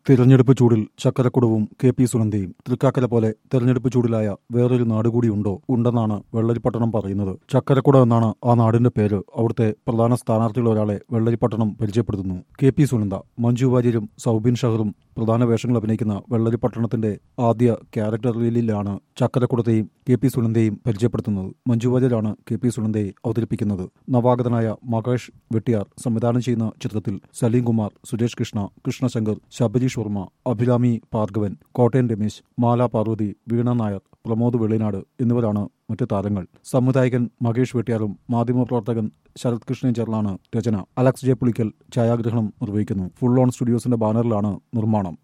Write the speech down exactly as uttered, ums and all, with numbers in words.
തിരഞ്ഞെടുപ്പ് ചൂടിൽ ചക്കരക്കുടവും കെ പി സുനന്ദയും. തൃക്കാക്കര പോലെ തെരഞ്ഞെടുപ്പ് ചൂടിലായ വേറൊരു നാടുകൂടിയുണ്ടോ? ഉണ്ടെന്നാണ് വെള്ളരിപ്പട്ടണം പറയുന്നത്. ചക്കരക്കുട എന്നാണ് ആ നാടിന്റെ പേര്. അവിടുത്തെ പ്രധാന സ്ഥാനാർത്ഥികളൊരാളെ വെള്ളരിപ്പട്ടണം പരിചയപ്പെടുത്തുന്നു. കെ പി സുനന്ദ. മഞ്ജു വാര്യരും സൗബിൻ ഷഹറും പ്രധാന വേഷങ്ങൾ അഭിനയിക്കുന്ന വെള്ളരിപ്പട്ടണത്തിന്റെ ആദ്യ ക്യാരക്ടർ റീലിലാണ് ചക്കരക്കുടത്തെയും കെ പി സുനന്ദയും പരിചയപ്പെടുത്തുന്നത്. മഞ്ജു വാര്യരാണ് കെ പി സുനന്ദയെ അവതരിപ്പിക്കുന്നത്. നവാഗതനായ മഹേഷ് വെട്ടിയാർ സംവിധാനം ചെയ്യുന്ന ചിത്രത്തിൽ സലീം കുമാർ, സുരേഷ് കൃഷ്ണ, കൃഷ്ണശങ്കർ, ശബരീഷ് വർമ്മ, അഭിരാമി ഭാർഗവൻ, കോട്ടയം രമേശ്, മാല പാർവതി, വീണ നായർ, പ്രമോദ് വെള്ളിനാട് എന്നിവരാണ് മറ്റു താരങ്ങൾ. സംവിധായകൻ മഹേഷ് വെട്ടിയാറും മാധ്യമപ്രവർത്തകൻ ശരത് കൃഷ്ണയും ചേർന്നാണ് രചന. അലക്സ് ജെ പുളിക്കൽ ഛായാഗ്രഹണം നിർവഹിക്കുന്നു. ഫുൾ ഓൺ സ്റ്റുഡിയോസിന്റെ ബാനറിലാണ് നിർമ്മാണം.